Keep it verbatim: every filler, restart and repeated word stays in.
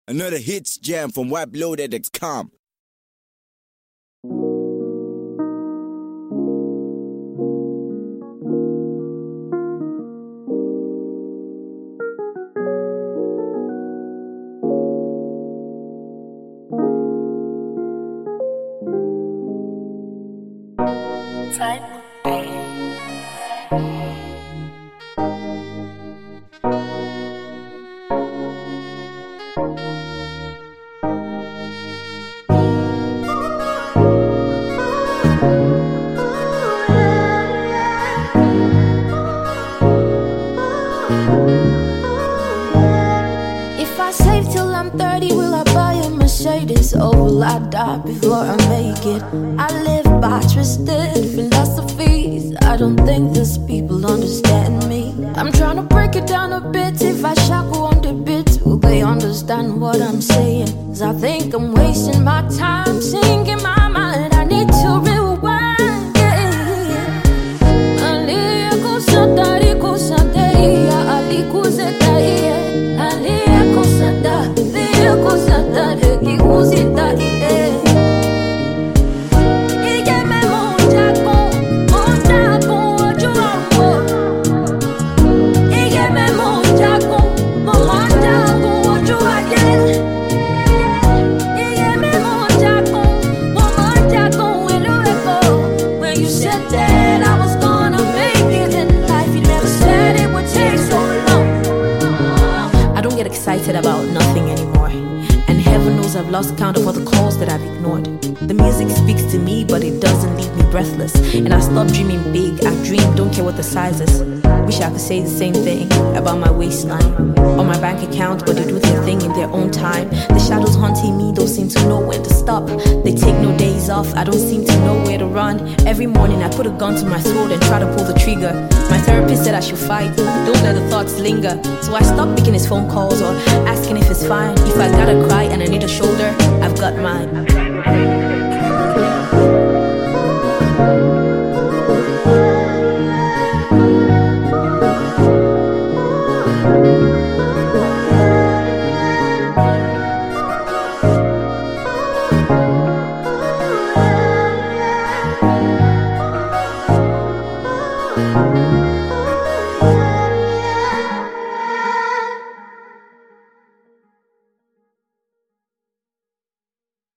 Another hits jam from wipe loaded dot com. Type If I save till I'm thirty, will I buy a Mercedes? Or will I die before I make it? I live by twisted philosophies. I don't think these people understand me. I'm trying to break it down a bit. If I shackle on the bit, will they understand what I'm saying? Cause I think I'm wasting my time singing my mind. I need to rewind, yeah. Alia kusata, ri kusata, iya, ali kusata, iya. Alia kusata, ria kusata, ri kusata, iya. Iya me monjaco, monjaco, ojo amor. Iya me monjaco, monjaco, ojo ayer. Iya me monjaco, monjaco, eluego. When you said that I was gonna make it in life, you never said it would take so long. I don't get excited about nothing anymore. And heaven knows I've lost count of all the calls that I've ignored. The music speaks to me, but it doesn't leave me breathless. And I stopped dreaming big. I dream, don't care what the size is. Wish I could say the same thing about my waistline or my bank account, but they do their thing in their own time. The shadows haunting me don't seem to know when to stop. They take no days off, I don't seem to know where to run. Every morning I put a gun to my throat and try to pull the trigger. My therapist said I should fight, don't let the thoughts linger. So I stopped picking his phone calls or asking if it's fine. If I gotta cry and I need a shoulder, I've got mine.